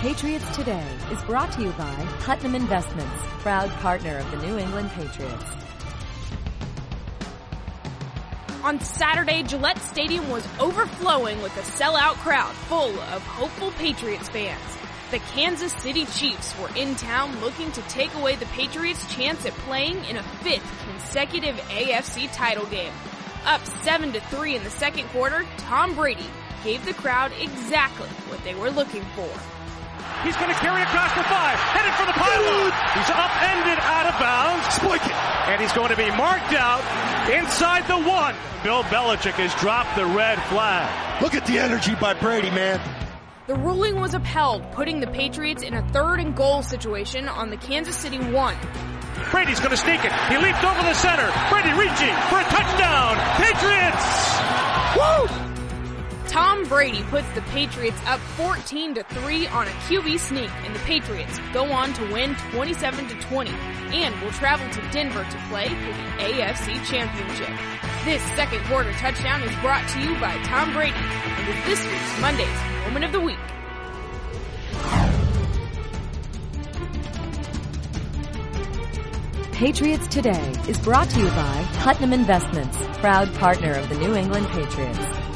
Patriots Today is brought to you by Putnam Investments, proud partner of the New England Patriots. On Saturday, Gillette Stadium was overflowing with a sellout crowd full of hopeful Patriots fans. The Kansas City Chiefs were in town looking to take away the Patriots' chance at playing in a fifth consecutive AFC title game. Up 7-3 in the second quarter, Tom Brady gave the crowd exactly what they were looking for. He's going to carry across the 5, headed for the pylon. He's upended out of bounds. Spike it. And he's going to be marked out inside the 1. Bill Belichick has dropped the red flag. Look at the energy by Brady, man. The ruling was upheld, putting the Patriots in a 3rd and goal situation on the Kansas City 1. Brady's going to sneak it. He leaps over the center. Brady reaching for a touchdown. Patriots! Woo! Tom Brady puts the Patriots up 14-3 on a QB sneak, and the Patriots go on to win 27-20 and will travel to Denver to play for the AFC Championship. This second quarter touchdown is brought to you by Tom Brady and is this week's Monday's Moment of the Week. Patriots Today is brought to you by Putnam Investments, proud partner of the New England Patriots.